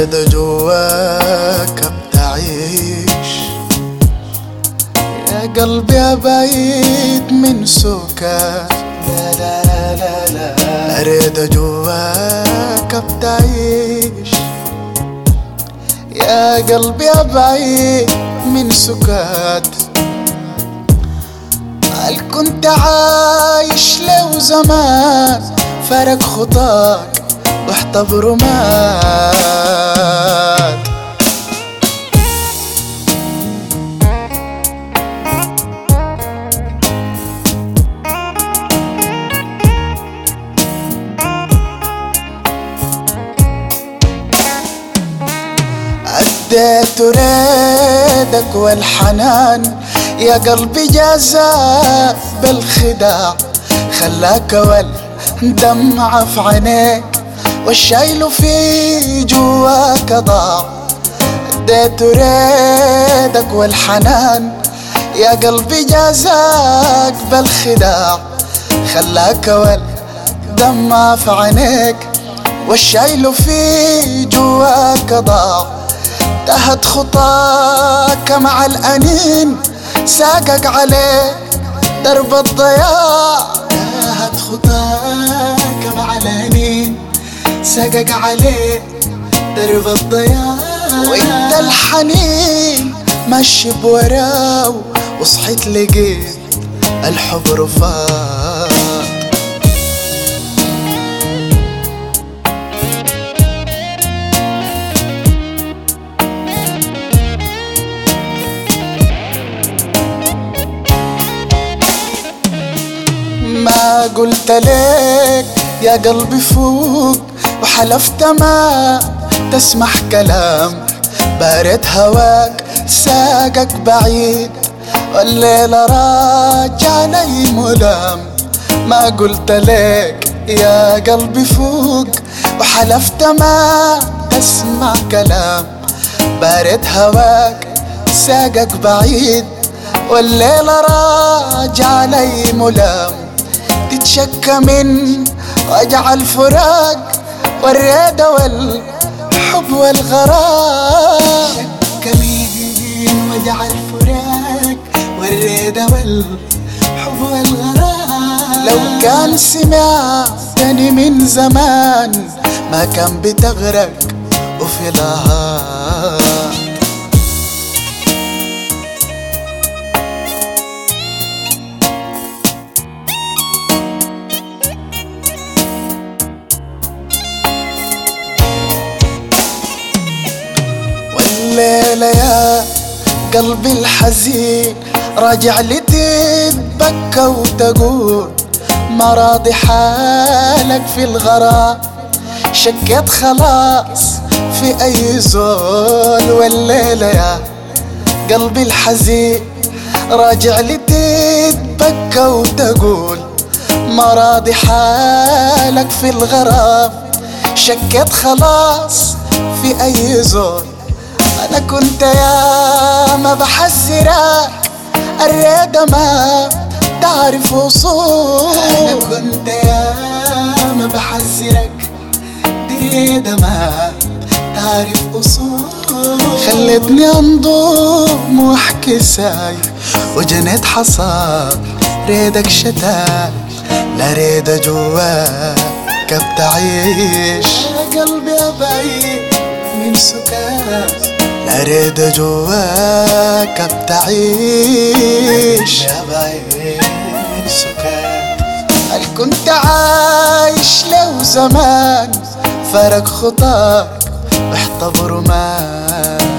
ريد جواك بتعيش، يا قلبي أبعد من سكات. لا لا لا لا لا، ريد جواك بتعيش، يا قلبي أبعد من سكات. هل كنت عايش لو زمان فرق خطاك واحتضر مات. أديت ريدك والحنان يا قلبي جازاك بالخداع، خلاك والدمعة في عينيك والشايل في جواك ضاع. اديت ريدك والحنان يا قلبي جازاك بالخداع، خلاك والدمعة في عينيك والشايل في جواك ضاع. تهت خطاك مع الأنين ساقك عليك درب الضياع. تهت خطاك مع الأنين ساقك عليك درب الضياع. وانت الحنين ماشي بوراه وصحيت لقيت الحب رفاق. ما قلت لك يا قلبي فوق وحلفت ما تسمح كلام، بارد هواك ساقك بعيد والليلة راجع لي ملام. ما قلت لك يا قلبي فوق وحلفت ما تسمع كلام، بارد هواك ساقك بعيد والليلة راجع لي ملام. تتشكى من وجع الفراق والريدة والحب والغرام. تتشكى من وجع الفراق والريدة والحب والغرام. لو كان سمعتني من زمان ما كان بتغرق وفي لهات. الليلة يا قلبي الحزين راجع لي تتبكى وتقول ما راضي حالك في الغرام. شكيت خلاص في أي زول. والليلة يا قلبي الحزين راجع لي تتبكى وتقول ما راضي حالك في الغرام. شكيت خلاص في أي زول. أنا كنت يا ما بحذرك الريدة ما تعرف وصول. أنا كنت يا ما بحذرك الريدة ما تعرف وصول. خلتني أنضم وأحكي ساي وجنيت حصاد ريدك شتاك. لا ريدة جواك بتعيش، يا قلبي أبعد من سكات. لا ريدة جواك بتعيش، يا بعيد من سكات. هل كنت عايش لو زمان فرق خطاك واحتضر مات.